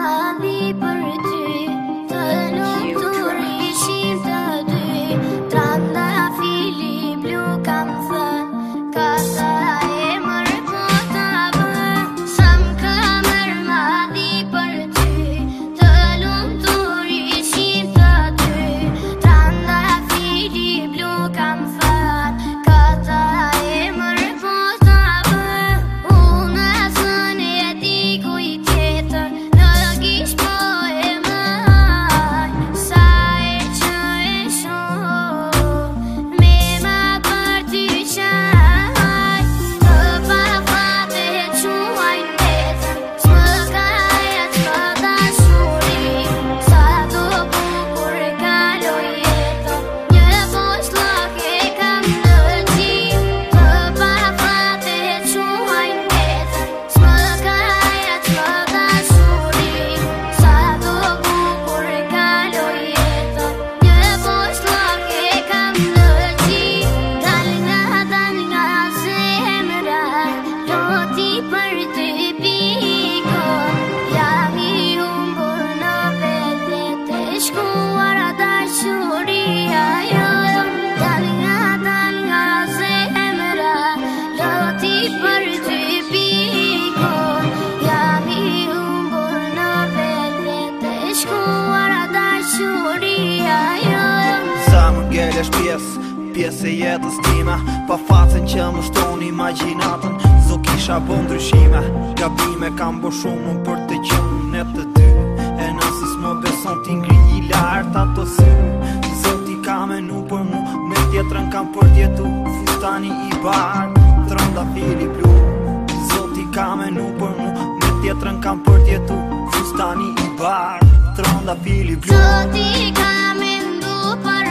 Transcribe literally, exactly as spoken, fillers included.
Pjesë e jetës time, pa facën që më shtoni imagjinatën. Zo kisha bo ndryshime, gabime kam bo shumë për të qenë ne të dy. E nësi s'më beson t'i ngri i lartë ato sy. Zoti ka menu për mu, me tjetrën kam përdjetu fustani i bardh, trëndafili blu. Zoti ka menu për mu, me tjetrën kam përdjetu fustani i bardh, trëndafili blu. Zoti ka menu për